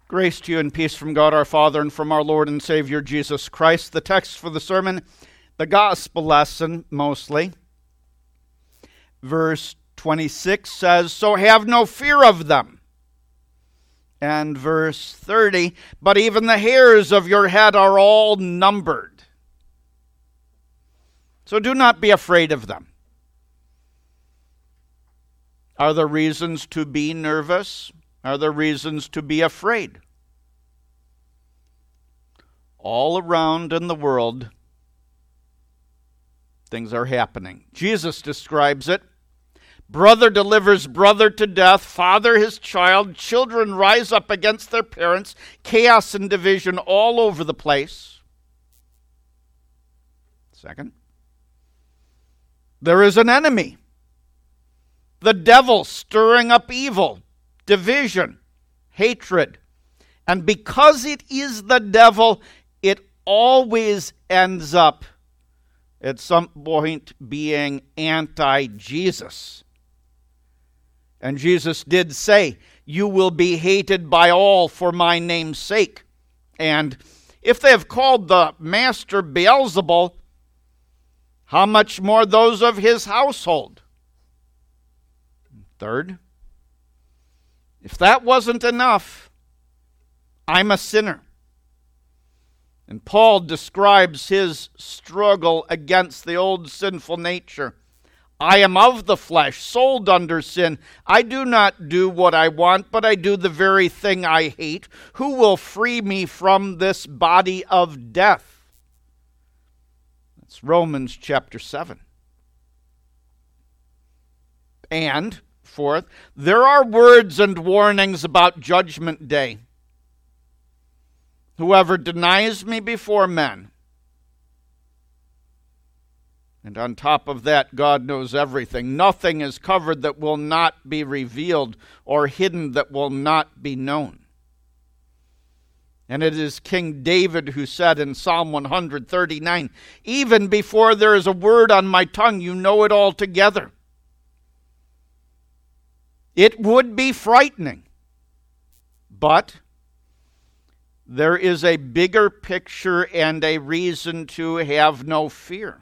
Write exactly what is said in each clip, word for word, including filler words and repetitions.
Grace to you and peace from God our Father and from our Lord and Savior Jesus Christ. The text for the sermon, the gospel lesson mostly. Verse twenty-six says, "So have no fear of them." And verse thirty, "But even the hairs of your head are all numbered. So do not be afraid of them." Are there reasons to be nervous? Are there reasons to be afraid? All around in the world, things are happening. Jesus describes it. Brother delivers brother to death, father his child, children rise up against their parents, chaos and division all over the place. Second, there is an enemy, the devil stirring up evil, division, hatred. And because it is the devil, it always ends up at some point being anti-Jesus. And Jesus did say, "You will be hated by all for my name's sake." And if they have called the master Beelzebul, how much more those of his household? Third, if that wasn't enough, I'm a sinner. And Paul describes his struggle against the old sinful nature. "I am of the flesh, sold under sin. I do not do what I want, but I do the very thing I hate. Who will free me from this body of death?" That's Romans chapter seven. And fourth, there are words and warnings about Judgment Day. "Whoever denies me before men." And on top of that, God knows everything. Nothing is covered that will not be revealed, or hidden that will not be known. And it is King David who said in Psalm one thirty-nine, "Even before there is a word on my tongue, you know it altogether." It would be frightening, but there is a bigger picture and a reason to have no fear.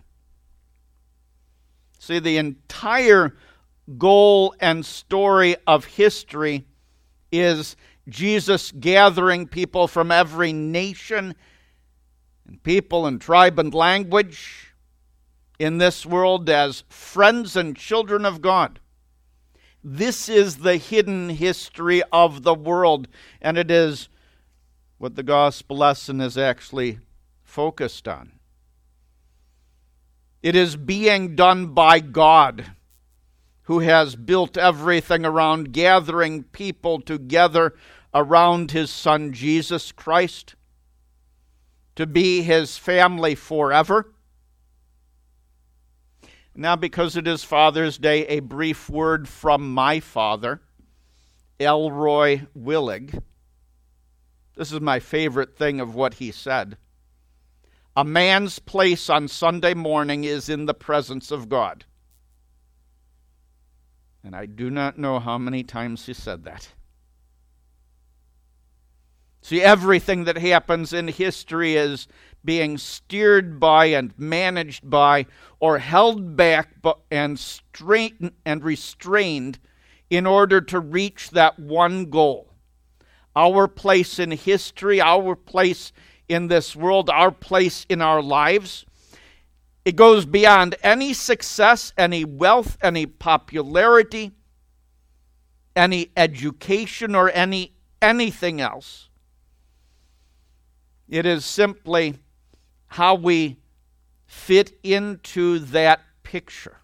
See, the entire goal and story of history is Jesus gathering people from every nation and people and tribe and language in this world as friends and children of God. This is the hidden history of the world, and it is what the gospel lesson is actually focused on. It is being done by God, who has built everything around gathering people together around his Son Jesus Christ to be his family forever. Now, because it is Father's Day, a brief word from my father, Elroy Willig. This is my favorite thing of what he said. "A man's place on Sunday morning is in the presence of God." And I do not know how many times he said that. See, everything that happens in history is being steered by and managed by or held back and straightened and restrained in order to reach that one goal. Our place in history, our place in this world, our place in our lives, it goes beyond any success, any wealth, any popularity, any education, or any anything else. It is simply how we fit into that picture.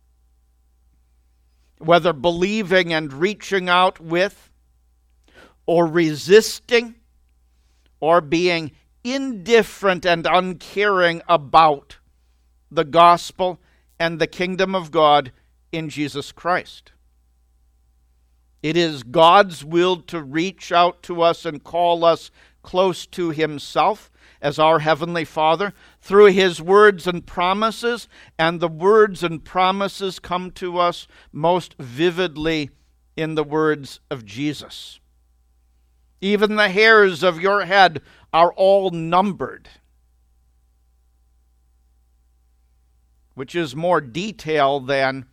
Whether believing and reaching out with, or resisting, or being indifferent and uncaring about the gospel and the kingdom of God in Jesus Christ. It is God's will to reach out to us and call us close to himself as our Heavenly Father through his words and promises, and the words and promises come to us most vividly in the words of Jesus. Even the hairs of your head are all numbered. Which is more detail than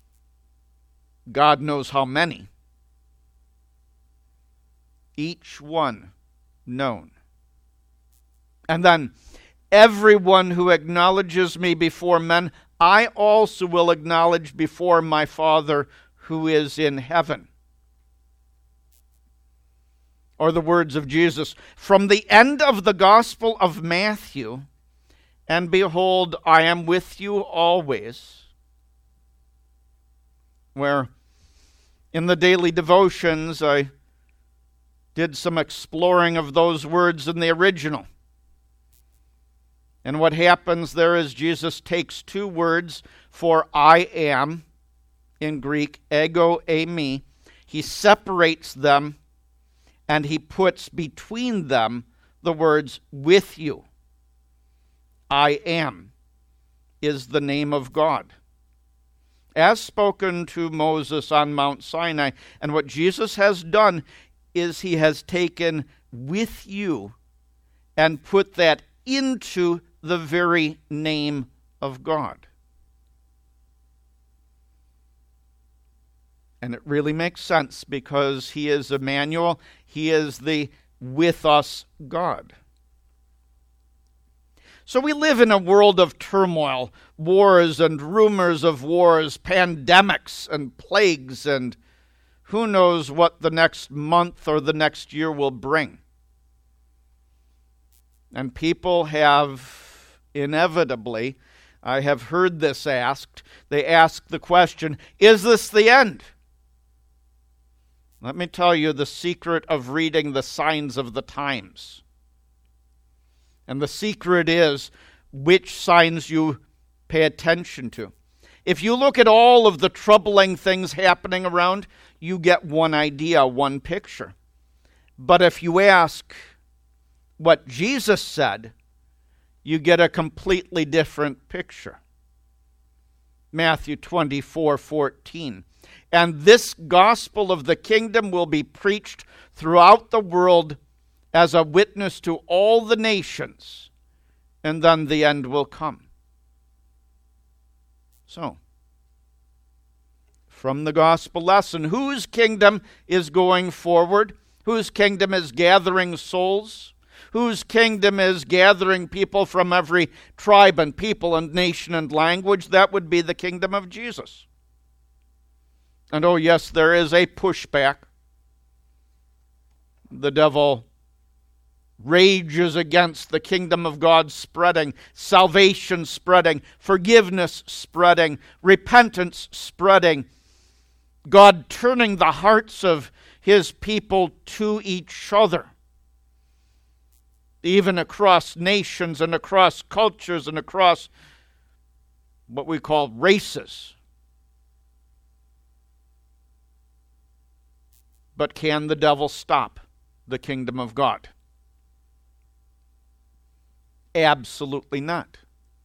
God knows how many. Each one known. And then, everyone who acknowledges me before men, I also will acknowledge before my Father who is in heaven. Or the words of Jesus, from the end of the Gospel of Matthew, and behold, I am with you always. Where in the daily devotions I did some exploring of those words in the original. And what happens there is Jesus takes two words for I am, in Greek, ego, eimi. He separates them and he puts between them the words with you. I am is the name of God, as spoken to Moses on Mount Sinai. And what Jesus has done is he has taken with you and put that into the very name of God. And it really makes sense because he is Emmanuel. He is the with us God. So we live in a world of turmoil, wars and rumors of wars, pandemics and plagues, and who knows what the next month or the next year will bring. And people have inevitably, I have heard this asked, they ask the question, is this the end? Let me tell you the secret of reading the signs of the times. And the secret is which signs you pay attention to. If you look at all of the troubling things happening around, you get one idea, one picture. But if you ask what Jesus said, you get a completely different picture. Matthew twenty-four fourteen. And this gospel of the kingdom will be preached throughout the world as a witness to all the nations, and then the end will come. So, from the gospel lesson, whose kingdom is going forward? Whose kingdom is gathering souls? Whose kingdom is gathering people from every tribe and people and nation and language? That would be the kingdom of Jesus. And oh yes, there is a pushback. The devil rages against the kingdom of God spreading, salvation spreading, forgiveness spreading, repentance spreading, God turning the hearts of his people to each other, even across nations and across cultures and across what we call races. But can the devil stop the kingdom of God? Absolutely not.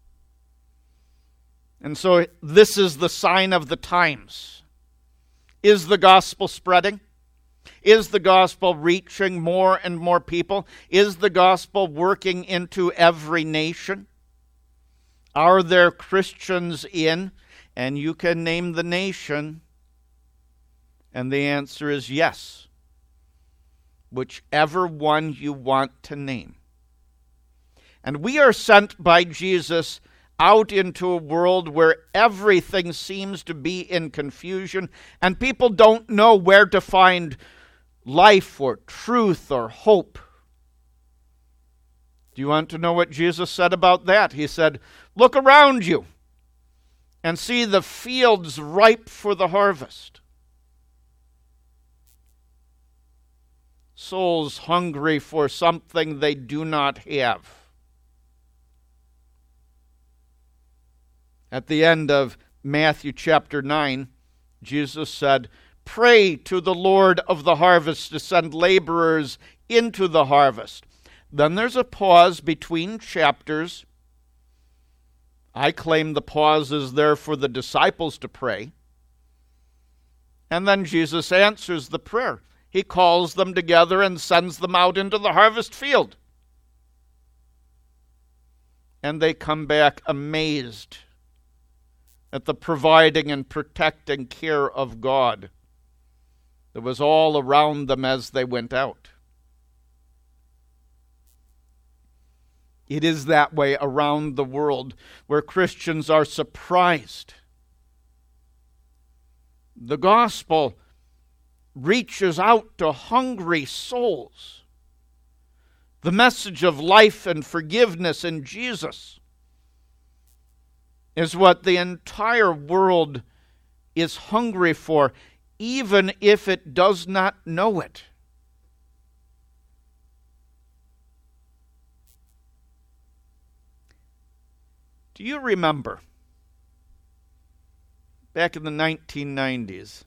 And so this is the sign of the times. Is the gospel spreading? Is the gospel reaching more and more people? Is the gospel working into every nation? Are there Christians in? And you can name the nation. And the answer is yes. Whichever one you want to name. And we are sent by Jesus out into a world where everything seems to be in confusion and people don't know where to find life or truth or hope. Do you want to know what Jesus said about that? He said, look around you and see the fields ripe for the harvest. Souls hungry for something they do not have. At the end of Matthew chapter nine, Jesus said, pray to the Lord of the harvest to send laborers into the harvest. Then there's a pause between chapters. I claim the pause is there for the disciples to pray. And then Jesus answers the prayer. He calls them together and sends them out into the harvest field. And they come back amazed at the providing and protecting care of God that was all around them as they went out. It is that way around the world, where Christians are surprised. The gospel reaches out to hungry souls. The message of life and forgiveness in Jesus is what the entire world is hungry for, even if it does not know it. Do you remember, back in the nineteen nineties,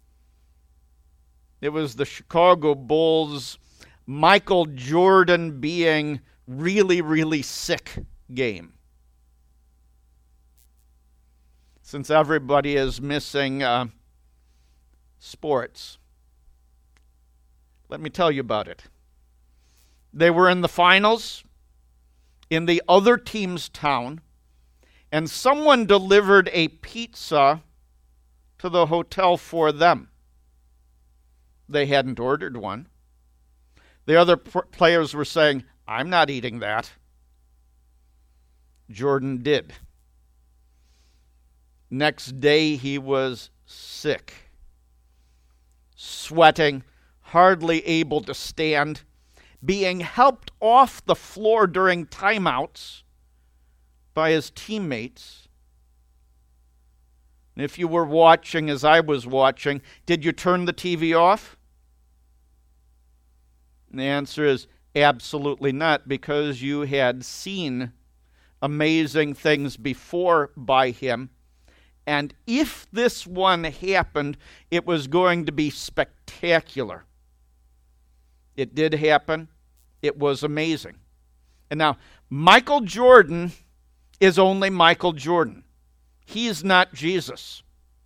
it was the Chicago Bulls' Michael Jordan being really, really sick game. Since everybody is missing uh, sports, let me tell you about it. They were in the finals in the other team's town, and someone delivered a pizza to the hotel for them. They hadn't ordered one. The other p- players were saying, "I'm not eating that." Jordan did. Next day he was sick, sweating, hardly able to stand, being helped off the floor during timeouts by his teammates. And if you were watching as I was watching, did you turn the T V off? And the answer is absolutely not, because you had seen amazing things before by him. And if this one happened, it was going to be spectacular. It did happen. It was amazing. And now, Michael Jordan is only Michael Jordan. He's not Jesus.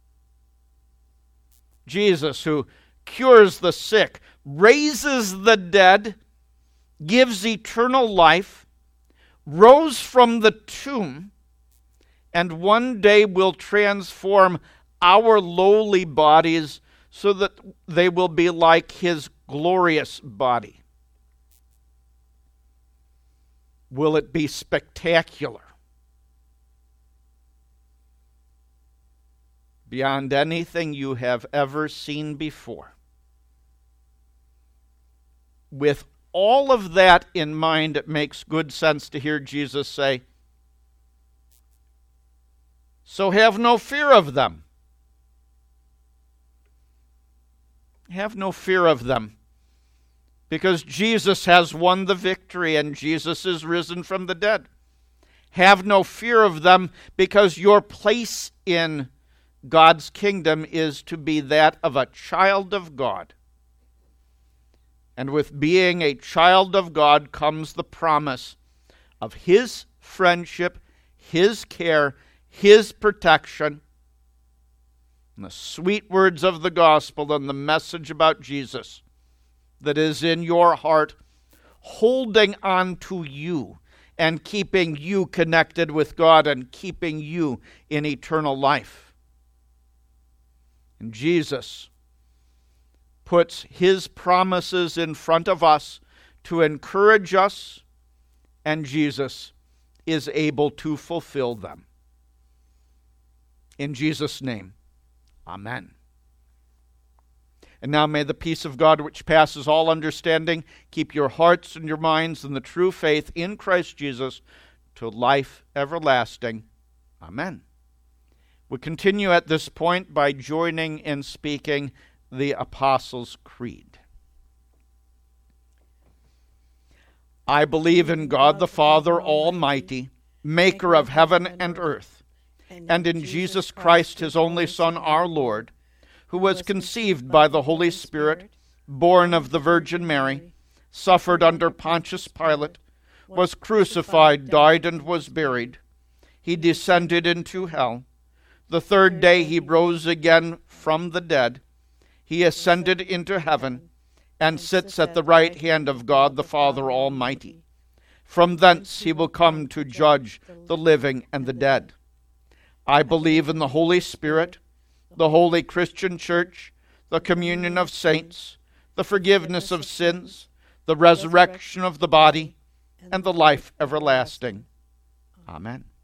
Jesus, who cures the sick, raises the dead, gives eternal life, rose from the tomb, and one day will transform our lowly bodies so that they will be like his glorious body. Will it be spectacular? Beyond anything you have ever seen before. With all of that in mind, it makes good sense to hear Jesus say, "So have no fear of them." Have no fear of them, because Jesus has won the victory and Jesus is risen from the dead. Have no fear of them, because your place in God's kingdom is to be that of a child of God. And with being a child of God comes the promise of his friendship, his care, his protection, and the sweet words of the gospel and the message about Jesus that is in your heart, holding on to you and keeping you connected with God and keeping you in eternal life. And Jesus puts his promises in front of us to encourage us, and Jesus is able to fulfill them. In Jesus' name, amen. And now may the peace of God, which passes all understanding, keep your hearts and your minds in the true faith in Christ Jesus to life everlasting. Amen. We continue at this point by joining in speaking the Apostles' Creed. I believe in God the Father Almighty, maker of heaven and earth, and in Jesus Christ, his only Son, our Lord, who was conceived by the Holy Spirit, born of the Virgin Mary, suffered under Pontius Pilate, was crucified, died, and was buried. He descended into hell. The third day he rose again from the dead. He ascended into heaven and sits at the right hand of God the Father Almighty. From thence he will come to judge the living and the dead. I believe in the Holy Spirit, the holy Christian Church, the communion of saints, the forgiveness of sins, the resurrection of the body, and the life everlasting. Amen.